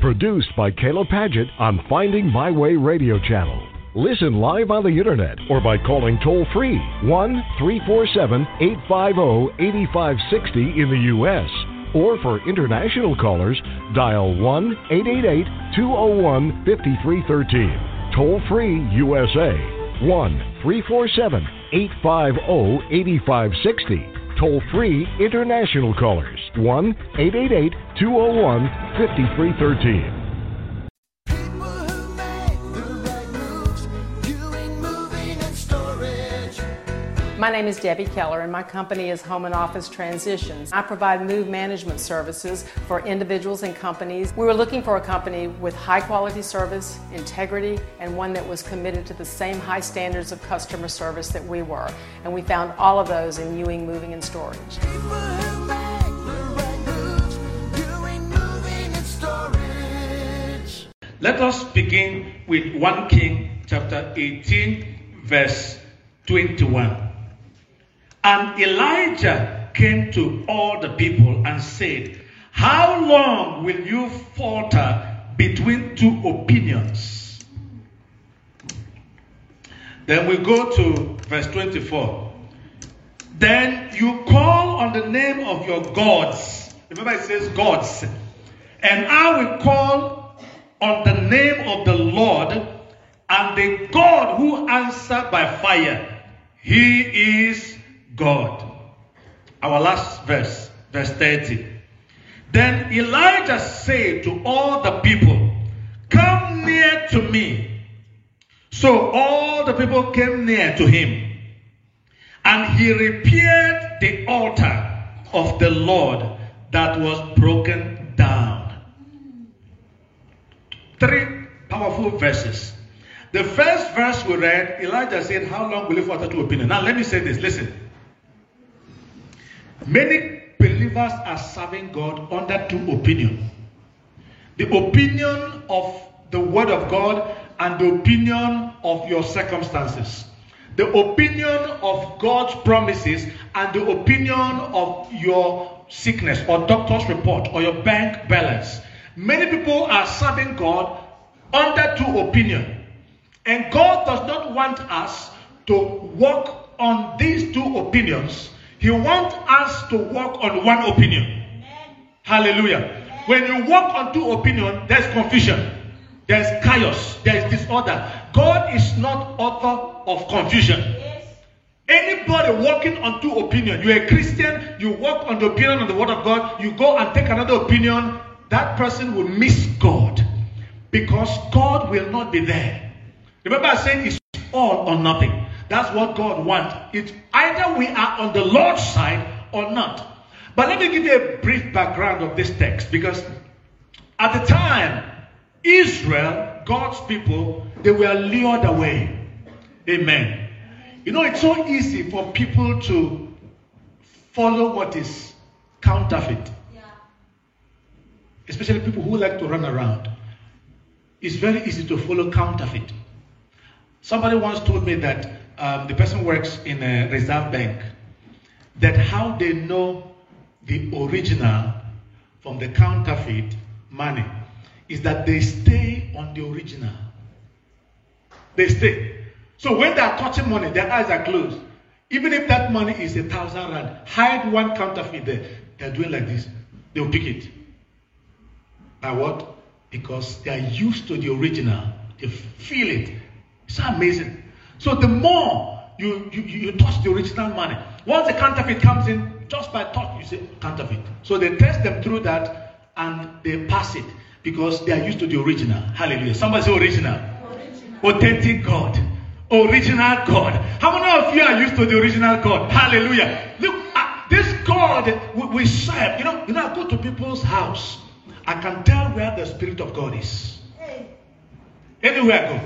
Produced by Caleb Paget on Finding My Way Radio Channel. Listen live on the internet or by calling toll-free 1-347-850-8560 in the U.S. Or for international callers, dial 1-888-201-5313. Toll-free USA, 1-347-850-8560. Toll-free international callers, 1-888-201-5313. My name is Debbie Keller, and my company is Home and Office Transitions. I provide move management services for individuals and companies. We were looking for a company with high quality service, integrity, and one that was committed to the same high standards of customer service that we were. And we found all of those in Ewing Moving and Storage. Let us begin with 1 King chapter 18 verse 21. And Elijah came to all the people and said, how long will you falter between two opinions? Then we go to verse 24. Then you call on the name of your gods. Remember it says gods. And I will call on the name of the Lord, and the God who answered by fire. He is God. Our last verse, verse 30. Then Elijah said to all the people, come near to me. So all the people came near to him, and he repaired the altar of the Lord that was broken down. 3 powerful verses. The first verse we read, Elijah said, how long will you falter to opinion? Now let me say this, listen. Many believers are serving God under two opinions. The opinion of the Word of God and the opinion of your circumstances. The opinion of God's promises and the opinion of your sickness or doctor's report or your bank balance. Many people are serving God under two opinions. And God does not want us to walk on these two opinions. He wants us to walk on one opinion. Amen. Hallelujah. Amen. When you walk on two opinions, there's confusion. There's chaos. There's disorder. God is not author of confusion. Yes. Anybody walking on two opinions, you're a Christian, you walk on the opinion of the Word of God, you go and take another opinion, that person will miss God. Because God will not be there. Remember I said it's all or nothing. That's what God wants. It's either we are on the Lord's side or not. But let me give you a brief background of this text. Because at the time, Israel, God's people, they were lured away. Amen. You know, it's so easy for people to follow what is counterfeit. Yeah. Especially people who like to run around. It's very easy to follow counterfeit. Somebody once told me that the person works in a reserve bank, that how they know the original from the counterfeit money is that they stay on the original. They stay. So when they are touching money, their eyes are closed. Even if that money is 1,000 rand, hide one counterfeit there. They're doing like this. They'll pick it. By what? Because they are used to the original. They feel it. It's amazing. So the more you touch the original money, once the counterfeit comes in, just by touch, you say counterfeit. So they test them through that and they pass it because they are used to the original. Hallelujah. Somebody say original. Authentic God. Original God. How many of you are used to the original God? Hallelujah. Look, this God we serve. You know, I go to people's house. I can tell where the Spirit of God is. Anywhere I go.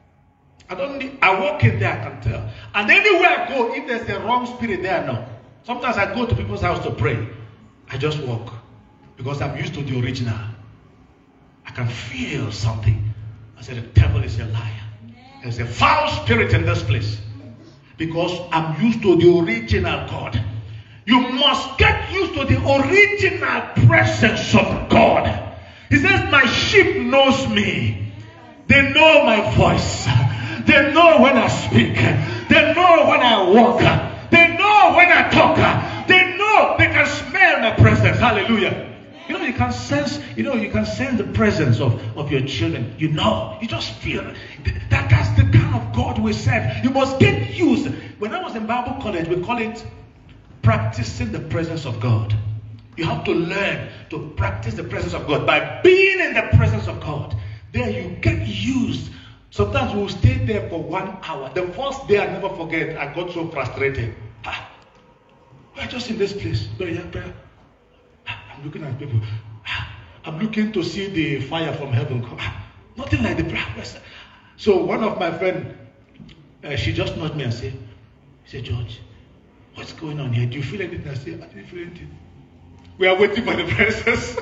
I walk in there, I can tell. And anywhere I go, if there's a wrong spirit there, no. Sometimes I go to people's house to pray. I just walk. Because I'm used to the original. I can feel something. I said, the devil is a liar. There's a foul spirit in this place. Because I'm used to the original God. You must get used to the original presence of God. He says, my sheep knows me. They know my voice. They know when I speak. They know when I walk. They know when I talk. They know, they can smell my presence. Hallelujah. You can sense the presence of your children. You just feel that's the kind of God we serve. You must get used. When I was in Bible college, we call it practicing the presence of God. You have to learn to practice the presence of God by being in the presence of God. There you get used. Sometimes we'll stay there for 1 hour. The first day, I'll never forget, I got so frustrated. We're just in this place. Prayer. I'm looking at people. I'm looking to see the fire from heaven come. Nothing like the prayer. So one of my friends, she just nudged me and said, George, what's going on here? Do you feel anything? I said, I didn't feel anything. We are waiting for the presence.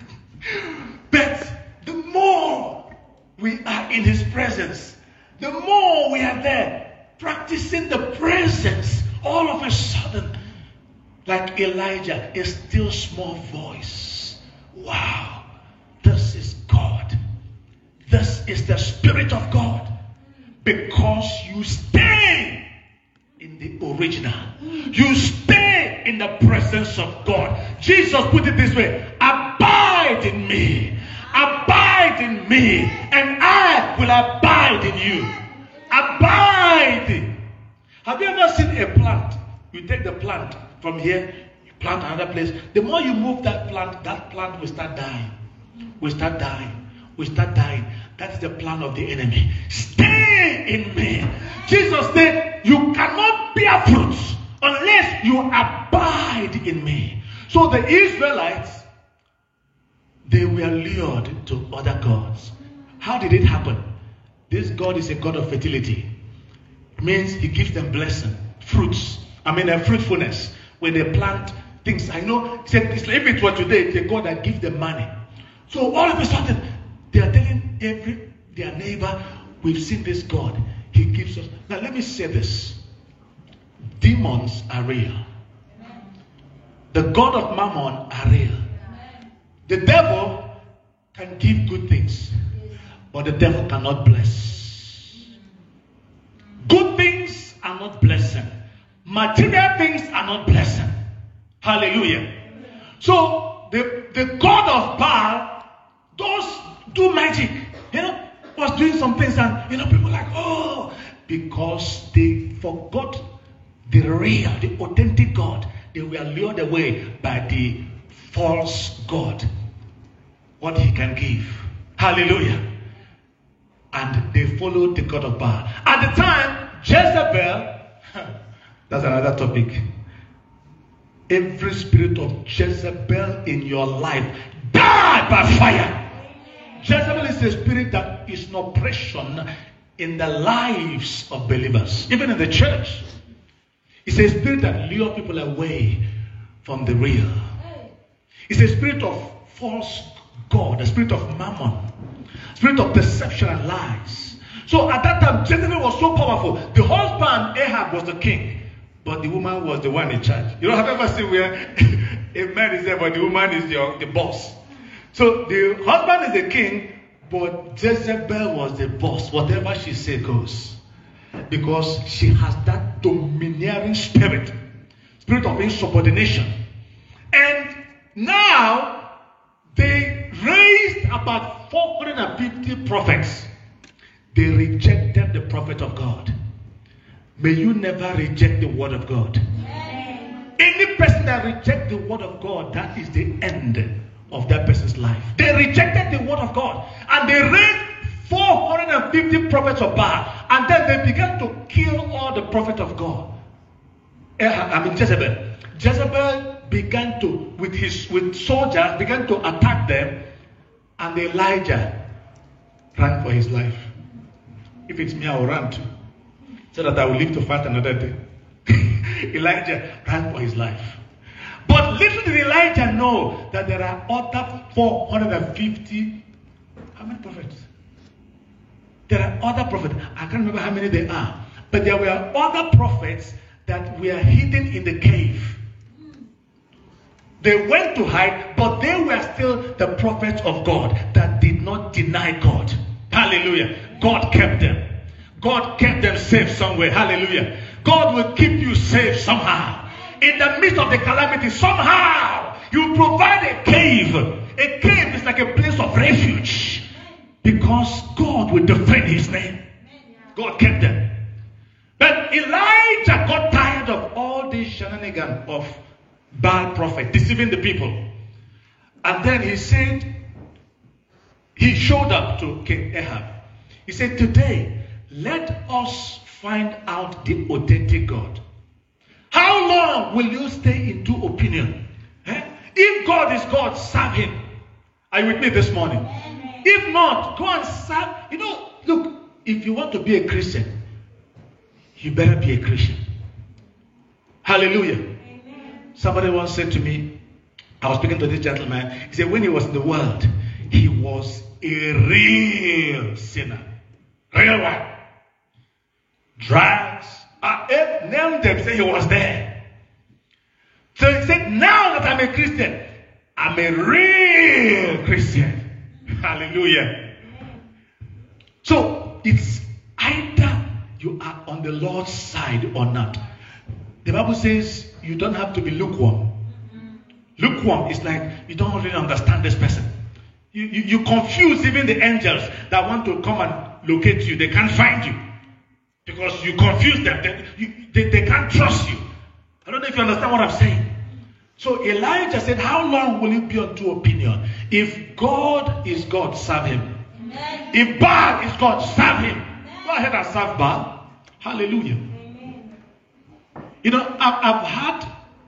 But the more we are in his presence, the more we are there practicing the presence, all of a sudden, like Elijah, a still small voice. Wow, this is God. This is the Spirit of God. Because you stay in the original. You stay in the presence of God. Jesus put it this way: abide in me. Abide in me. And I will abide in you. Abide. Have you ever seen a plant? You take the plant from here, you plant another place. The more you move that plant will start dying. Will start dying. Will start dying. That's the plan of the enemy. Stay in me. Jesus said, you cannot bear fruits unless you abide in me. So the Israelites, they were lured to other gods. How did it happen? This God is a God of fertility. It means he gives them blessing, fruits. Fruitfulness. When they plant things, I know, if it were today, it's a God that gives them money. So all of a sudden, they are telling their neighbor, we've seen this God. He gives us. Now let me say this. Demons are real. The God of Mammon are real. The devil can give good things, but the devil cannot bless. Good things are not blessing. Material things are not blessing. Hallelujah. So the God of Baal does do magic. Was doing some things, and people like, oh, because they forgot the real, the authentic God. They were lured away by the false God. What he can give. Hallelujah. And they followed the God of Baal. At the time, Jezebel, that's another topic. Every spirit of Jezebel in your life, die by fire. Jezebel is a spirit that is an oppression in the lives of believers, even in the church. It's a spirit that lures people away from the real. It's a spirit of false God, a spirit of mammon, spirit of deception and lies. So at that time, Jezebel was so powerful. The husband, Ahab, was the king, but the woman was the one in charge. You know, have you ever seen where a man is there, but the woman is the boss? So the husband is the king, but Jezebel was the boss. Whatever she said goes. Because she has that domineering spirit of insubordination. And now they raised about 450 prophets. They rejected the prophet of God. May you never reject the word of God. Any person that rejects the word of God, that is the end of that person's life. They rejected the word of God, and they raised 450 prophets of Baal, and then they began to kill all the prophets of God. Jezebel. Jezebel began to, with soldiers, began to attack them, and Elijah ran for his life. If it's me, I will run too, so that I will live to fight another day. Elijah ran for his life. But little did Elijah know that there are other 450. How many prophets? There are other prophets. I can't remember how many there are. But there were other prophets that were hidden in the cave. They went to hide, but they were still the prophets of God that did not deny God. Hallelujah. God kept them. God kept them safe somewhere. Hallelujah. God will keep you safe somehow. In the midst of the calamity, somehow you provide a cave. A cave is like a place of refuge. Because God will defend his name. God kept them. But Elijah got tired of all these shenanigans of Baal prophet deceiving the people. And then he showed up to King Ahab. He said, today, let us find out the authentic God. How long will you stay in two opinion? If God is God, serve him. Are you with me this morning? If not, go and serve. Look, if you want to be a Christian, you better be a Christian. Hallelujah. Amen. Somebody once said to me, I was speaking to this gentleman, he said when he was in the world, he was a real sinner. Real one. Drugs. Name them, say he was there. So he said, now that I'm a Christian, I'm a real Christian. Hallelujah. So it's either you are on the Lord's side or not. The Bible says you don't have to be lukewarm. Lukewarm is like you don't really understand this person. You confuse even the angels that want to come and locate you. They can't find you because you confuse them. They can't trust you. I don't know if you understand what I'm saying. So Elijah said, how long will you be on two opinion? If God is God, serve him. Amen. If Baal is God, serve him. Amen. Go ahead and serve Baal. Hallelujah. Amen. I've had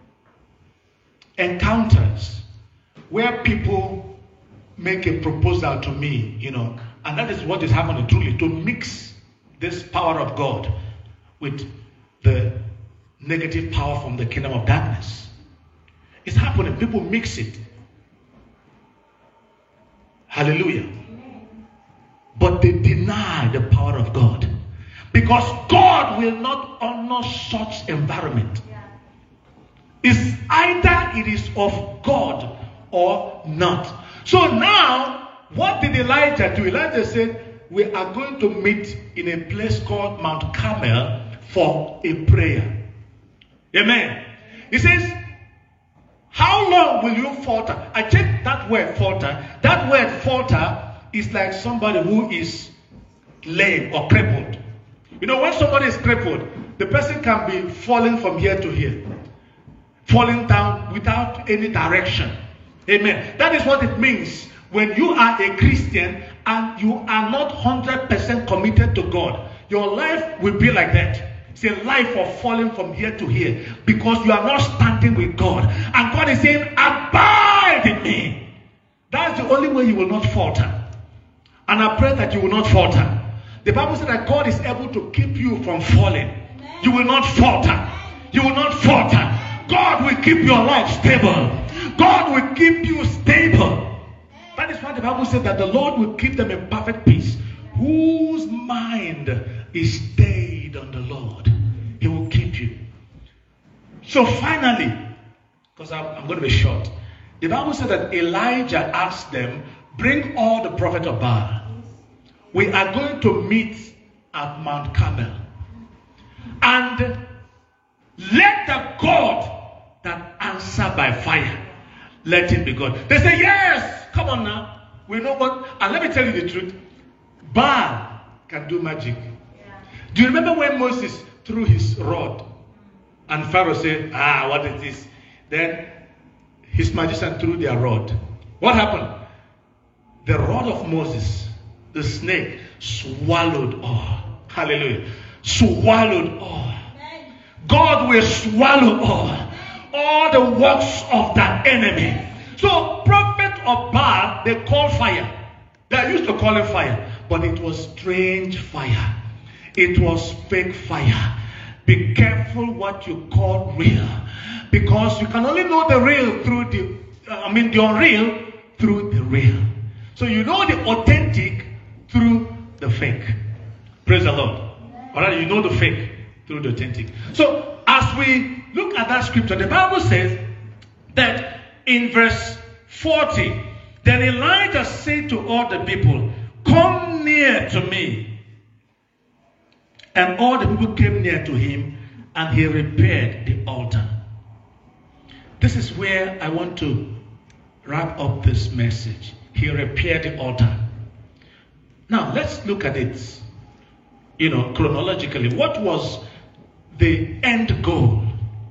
encounters where people make a proposal to me, and that is what is happening truly, to mix this power of God with the negative power from the kingdom of darkness. It's happening. People mix it. Hallelujah. But they deny the power of God. Because God will not honor such environment. It's either it is of God or not. So now, what did Elijah do? Elijah said, we are going to meet in a place called Mount Carmel for a prayer. Amen. He says, how long will you falter? I checked that word falter. That word falter is like somebody who is lame or crippled. When somebody is crippled, the person can be falling from here to here. Falling down without any direction. Amen. That is what it means when you are a Christian and you are not 100% committed to God. Your life will be like that. It's a life of falling from here to here because you are not standing with God. And God is saying, abide in me. That's the only way you will not falter. And I pray that you will not falter. The Bible says that God is able to keep you from falling. You will not falter. You will not falter. God will keep your life stable. God will keep you stable. That is why the Bible says that the Lord will keep them in perfect peace, whose mind is stayed on the Lord. He will keep you. So finally, because I'm going to be short, the Bible said that Elijah asked them, bring all the prophets of Baal. We are going to meet at Mount Carmel. And let the God that answer by fire, let him be God. They say, yes, come on now. We know what. And let me tell you the truth. Baal can do magic. Yeah. Do you remember when Moses threw his rod? And Pharaoh said, what is this? Then his magician threw their rod. What happened? The rod of Moses, the snake, swallowed all. Hallelujah. Swallowed all. God will swallow all the works of that enemy. So prophet of Baal, they call fire. They used to call it fire, but it was strange fire. It was fake fire. Be careful what you call real, because you can only know the real through the unreal through the real. So you know the authentic through the fake. Praise the Lord. Alright, you know the fake through the authentic. So as we look at that scripture, the Bible says that in verse 40, then Elijah said to all the people, "Come near to me." And all the people came near to him, and he repaired the altar. This is where I want to wrap up this message. He repaired the altar. Now, let's look at it, chronologically. What was the end goal?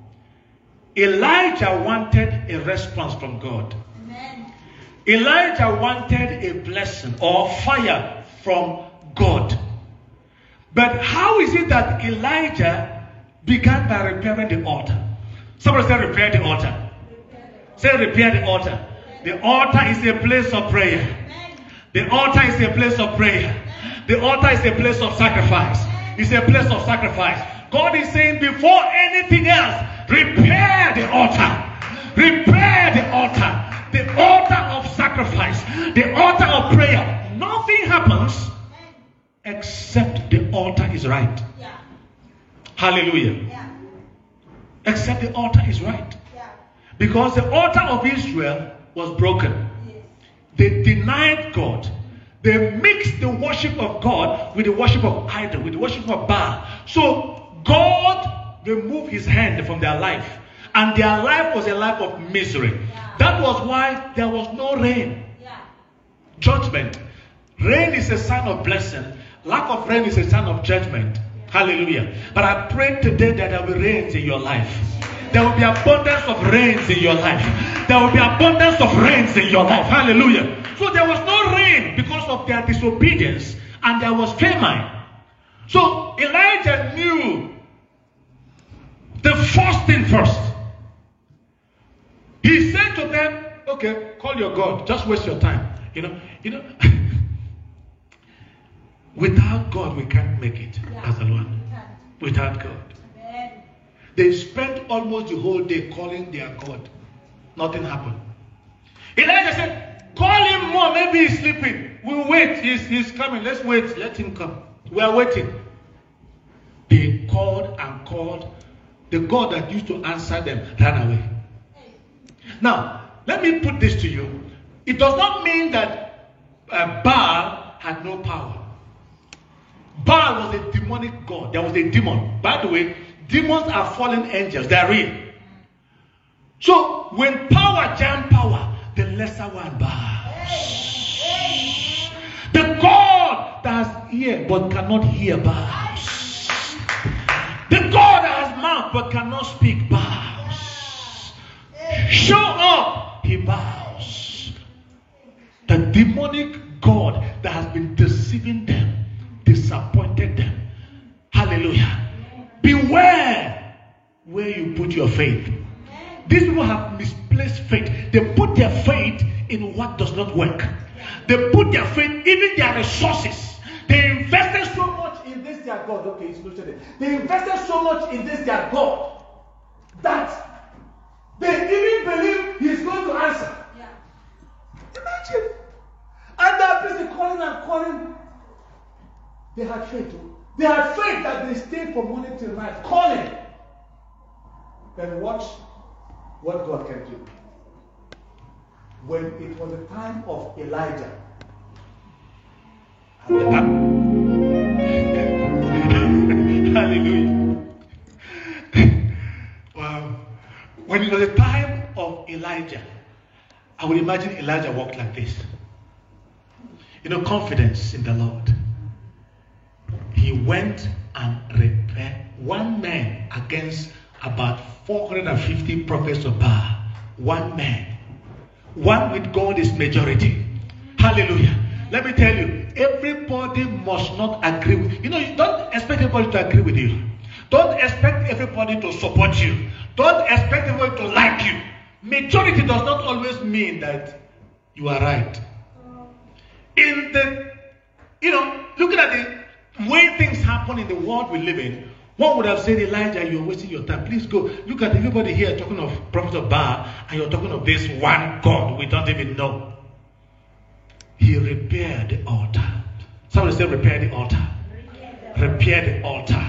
Elijah wanted a response from God. Amen. Elijah wanted a blessing or fire from God. But how is it that Elijah began by repairing the altar? Somebody say repair the altar. Say repair the altar. The altar is a place of prayer. The altar is a place of prayer. The altar is a place of sacrifice. It's a place of sacrifice. God is saying before anything else, repair the altar. Repair the altar. The altar of sacrifice. The altar of prayer. Nothing happens except the altar is right. Yeah. Hallelujah. Yeah. Except the altar is right. Yeah. Because the altar of Israel was broken. Yes. They denied God. They mixed the worship of God with the worship of idol, with the worship of Baal. So God removed his hand from their life. And their life was a life of misery. Yeah. That was why there was no rain. Yeah. Judgment. Rain is a sign of blessing. Lack of rain is a sign of judgment. Yeah. Hallelujah. But I pray today that there will be rains in your life. There will be abundance of rains in your life. There will be abundance of rains in your life. Hallelujah. So there was no rain because of their disobedience, and there was famine. So Elijah knew the first thing first. He said to them, okay, call your God. Just waste your time. Without God, we can't make it as a one. Without God. Amen. They spent almost the whole day calling their God. Nothing happened. Elijah said, call him more. Maybe he's sleeping. We'll wait. He's coming. Let's wait. Let him come. We are waiting. They called and called. The God that used to answer them ran away. Now, let me put this to you. It does not mean that Baal had no power. Baal was a demonic god. There was a demon. By the way, demons are fallen angels. They are real. So, when power jam power, the lesser one bows. The God that has ear but cannot hear bows. The God that has mouth but cannot speak bows. Show up, he bows. The demonic God that has been deceiving them, disappointed them. Hallelujah. Beware where you put your faith. These people have misplaced faith. They put their faith in what does not work. They put their faith, even their resources. They invested so much in this their God. Okay, it's noted. They invested so much in this their God that they even believe he's going to answer. Yeah. Imagine. And they're busy calling and calling. They had faith. They had faith that they stayed from morning till night calling. Then watch what God can do. When it was the time of Elijah. Hallelujah. Wow. When it was the time of Elijah, I would imagine Elijah walked like this. Confidence in the Lord. He went and repaired one man against about 450 prophets of Baal. One man. One with God is majority. Hallelujah. Let me tell you, everybody must not agree with you. You don't expect everybody to agree with you. Don't expect everybody to support you. Don't expect everybody to like you. Majority does not always mean that you are right. In the, looking at the way things happen in the world we live in, one would have said, Elijah, you're wasting your time. Please go. Look at everybody here talking of prophet of Baal, and you're talking of this one God we don't even know. He repaired the altar. Somebody say, repair the altar. Repair the altar.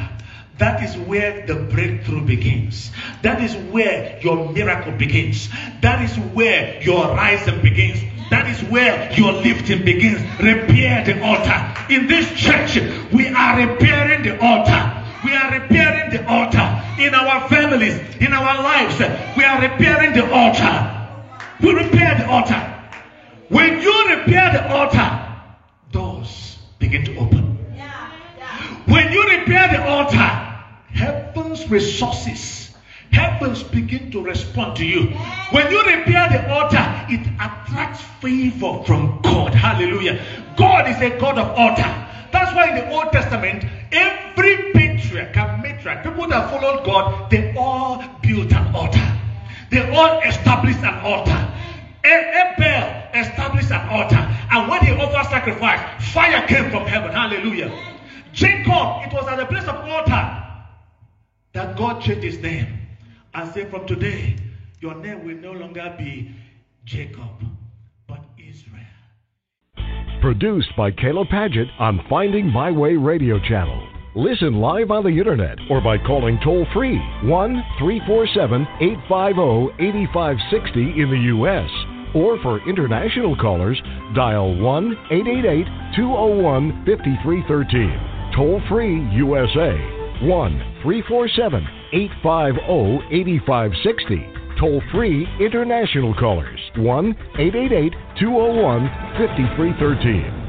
that is where the breakthrough begins. That is where your miracle begins. That is where your rising begins. That is where your lifting begins. Repair the altar. In this church, we are repairing the altar. We are repairing the altar. In our families, in our lives, we are repairing the altar. We repair the altar. When you repair the altar, doors begin to open. When you repair the altar, heaven's resources, heavens begin to respond to you. When you repair the altar, it attracts favor from God. Hallelujah. God is a God of altar. That's why in the Old Testament, every patriarch and matriarch, people that followed God, they all built an altar. They all established an altar. Abel established an altar. And when he offered sacrifice, fire came from heaven. Hallelujah. Jacob, it was at the place of altar that God changed his name and said, from today, your name will no longer be Jacob, but Israel. Produced by Caleb Paget on Finding My Way Radio Channel. Listen live on the internet or by calling toll-free 1-347-850-8560 in the U.S. Or for international callers, dial 1-888-201-5313. Toll-free USA, 1-347-850-8560. Toll-free international callers, 1-888-201-5313.